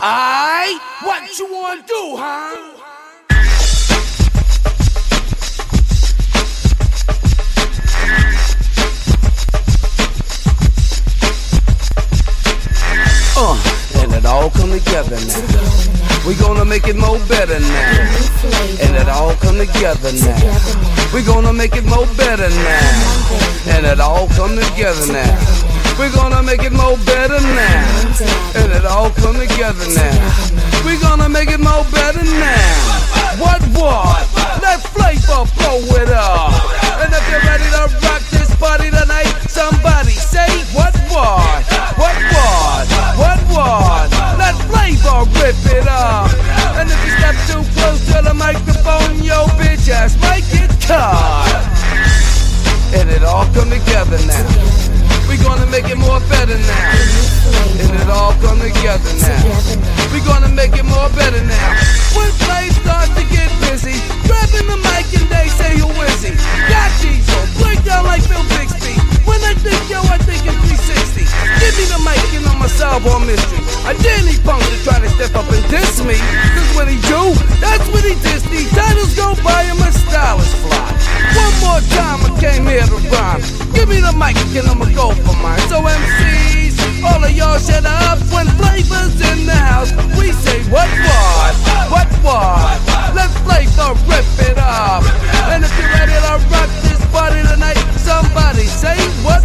Aight, what you wanna do, huh? And it all come together now. We gonna make it more better now. And it all come together now. We gonna make it more better now. And it all come together now. We gonna make it more better now. And it all come together now. We gonna make it more better now. What? Let flavor blow it up. And if you're ready to rock this party tonight, somebody say what? Let flavor rip it up. And if you step too close to the microphone, yo bitch ass might get caught. And it all come together now. We gonna make it more better now. And it all come together now. We gonna make it more better now. When slaves start to get busy, grabbing the mic and they say who is he? Got these on, break down like Bill Bixby. When I think yo, I think in 360. Give me the mic and I'ma solve all mystery. I dare any punk to try to step up and diss me. Cause when he do, that's when he diss me. Titles go by him, my style is fly. One more time I came here to rhyme. Give me the mic and I'ma go for mine. So MCs, all of y'all shut up. When Flavor's in the house, we say what? Let Flavor rip it up. And if you're ready to rock this party tonight, somebody say what?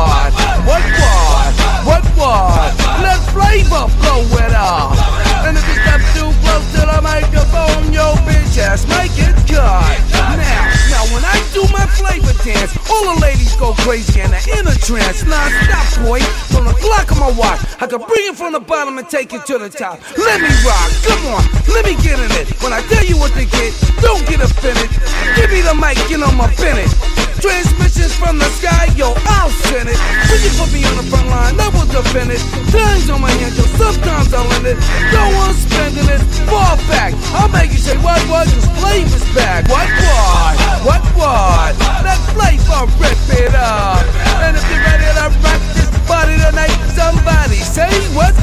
Let Flavor blow it up. And if you step too close to the microphone, yo bitch ass might get caught. Now when I do my Flavor dance, all the ladies go crazy and they're in a trance. Non-stop, boy, from the clock on my watch, I can bring it from the bottom and take it to the top. Let me rock, come on, let me get in it. When I tell you what to get, don't get offended. Give me the mic, you know my Bennett. Transmissions from the sky, yo, I'll send it. When you put me on the front line, I will defend it. Times on my hands, yo, sometimes I'll end it. No one's spending it, fall back. I'll make you say what, cause Flavor's back. What? Let Flavor rip it up. And if you're ready to rock this party tonight, somebody say what?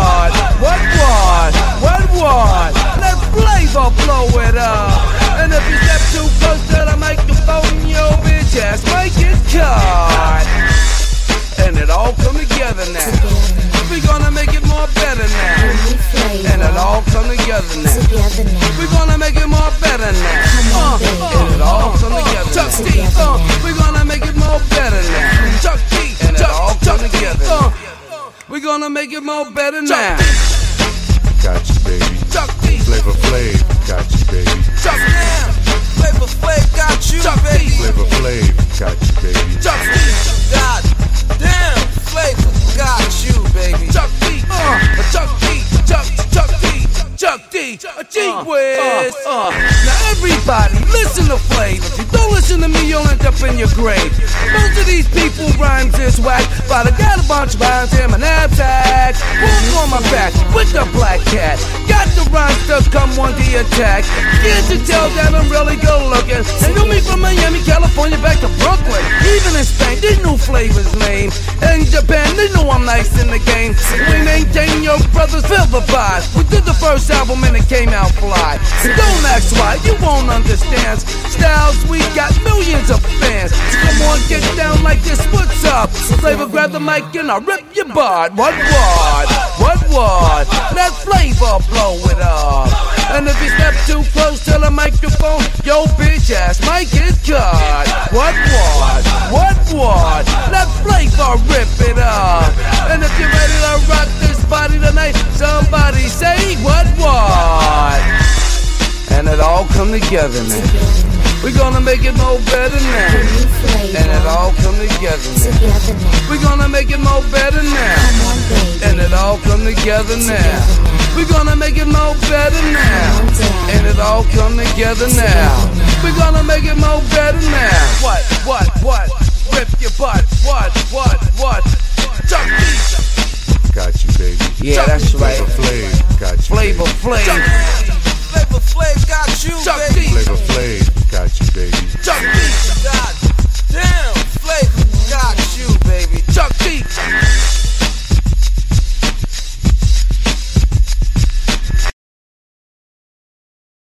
Let Flavor blow it up. And if you step too close to the microphone, yo bitch ass might get caught. And it all come together now. We gonna make it more better now. And it all come together now. We gonna make it more better now. And it all come together. Chuck D, we gonna make it more better now. Chuck D, and it all come together. We gonna make it more better now. Got you, baby. Chuck D, Flavor Flav, got you, baby. Chuck now. Flavor Flav got you, Chuck baby. Flavor Flav, got you, baby. Chuck D, God damn, Flavor got you, baby. Chuck D, Chuck D, a G-Wiz. Now everybody, listen to Flavor. If you don't listen to me, you'll end up in your grave. Most of these people rhymes is whack, but I got a bunch of rhymes in my knapsack. Walk on my back with the black cat. Got the rhymes to come on the attack. Can't you tell that I'm really good looking? They knew me from Miami, California, back to Brooklyn. Even in Spain, they knew Flavor's name. In Japan, they know I'm nice in the game. We maintain your brothers feel the vibe. We did the first album and it came out fly. So don't ask why, you won't understand. Styles, we got millions of fans. So come on, get down like this, what's up? Flavor grab the mic and I'll rip your butt. What? Let Flavor blow it up. And if you step too close to the microphone, yo bitch ass might get caught. What? Let Flavor rip it up. And if you're ready to rock this body tonight, somebody say what? And it all come together now. We gonna make it more better now. And it all come together now. We gonna make it more better now. And it all come together now. We gonna make it more better now. And it all come together now. We gonna make it more better now. What? Rip your butt. What? Chuck D. Got you, baby. Yeah, that's right. Flavor Flav.